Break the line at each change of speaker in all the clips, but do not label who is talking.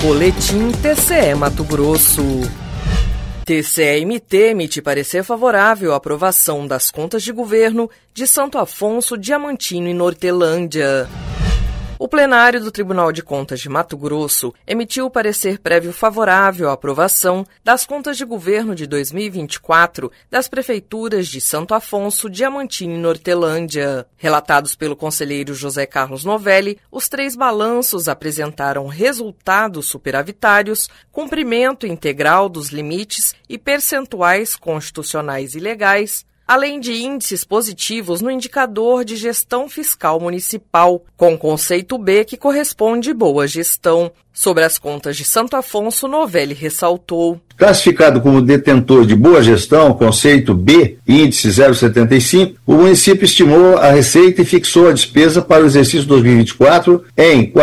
Boletim TCE Mato Grosso. TCE-MT emite parecer favorável à aprovação das contas de governo de Santo Afonso, Diamantino e Nortelândia. O plenário do Tribunal de Contas de Mato Grosso emitiu o parecer prévio favorável à aprovação das contas de governo de 2024 das prefeituras de Santo Afonso, Diamantino e Nortelândia. Relatados pelo conselheiro José Carlos Novelli, os 3 balanços apresentaram resultados superavitários, cumprimento integral dos limites e percentuais constitucionais e legais, além de índices positivos no indicador de gestão fiscal municipal, com conceito B que corresponde boa gestão. Sobre as contas de Santo Afonso, Novelli ressaltou:
classificado como detentor de boa gestão, conceito B, índice 0,75, o município estimou a receita e fixou a despesa para o exercício 2024 em R$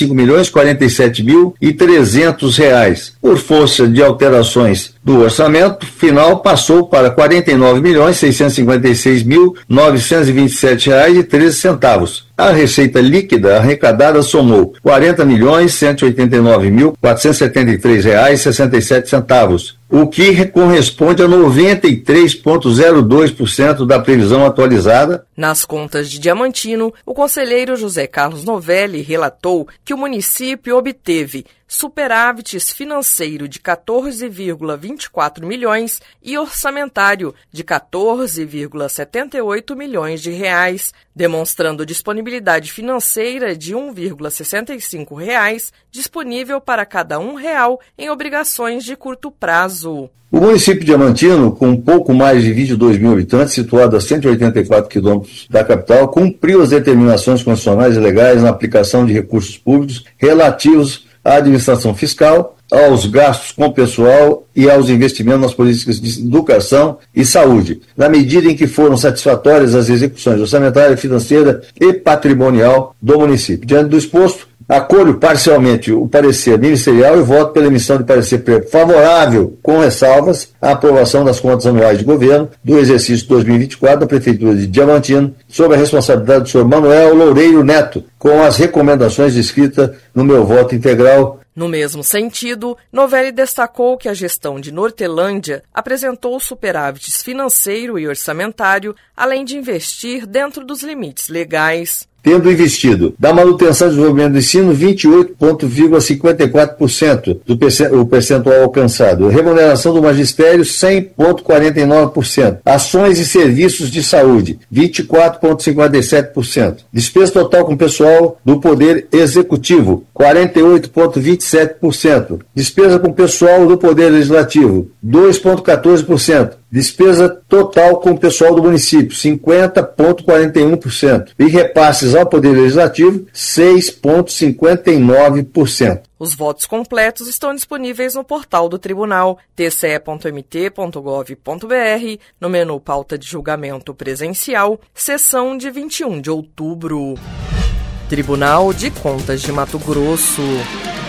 45.047.300. Por força de alterações do orçamento final, passou para R$ 49.656.927,13. A receita líquida arrecadada somou R$ 40.189.473,67, o que corresponde a 93,02% da previsão atualizada.
Nas contas de Diamantino, o conselheiro José Carlos Novelli relatou que o município obteve superávites financeiro de 14,24 milhões e orçamentário de 14,78 milhões de reais, demonstrando disponibilidade financeira de R$ 1,65 disponível para cada R$ 1 em obrigações de curto prazo.
O município de Diamantino, com um pouco mais de 22 mil habitantes, situado a 184 quilômetros da capital, cumpriu as determinações constitucionais e legais na aplicação de recursos públicos relativos à administração fiscal, aos gastos com pessoal e aos investimentos nas políticas de educação e saúde, na medida em que foram satisfatórias as execuções orçamentária, financeira e patrimonial do município. Diante do exposto, acolho parcialmente o parecer ministerial e voto pela emissão de parecer favorável, com ressalvas, à aprovação das contas anuais de governo do exercício 2024 da Prefeitura de Diamantino, sob a responsabilidade do senhor Manuel Loureiro Neto, com as recomendações descritas no meu voto integral.
No mesmo sentido, Novelli destacou que a gestão de Nortelândia apresentou superávites financeiro e orçamentário, além de investir dentro dos limites legais.
Tendo investido da manutenção e desenvolvimento do ensino 28,54% do percentual alcançado, remuneração do magistério 100,49%, ações e serviços de saúde 24,57%, despesa total com pessoal do Poder Executivo 48,27%, despesa com pessoal do Poder Legislativo 2,14%, despesa total com o pessoal do município, 50,41%. E repasses ao Poder Legislativo, 6,59%.
Os votos completos estão disponíveis no portal do Tribunal, tce.mt.gov.br, no menu Pauta de Julgamento Presencial, sessão de 21 de outubro. Tribunal de Contas de Mato Grosso.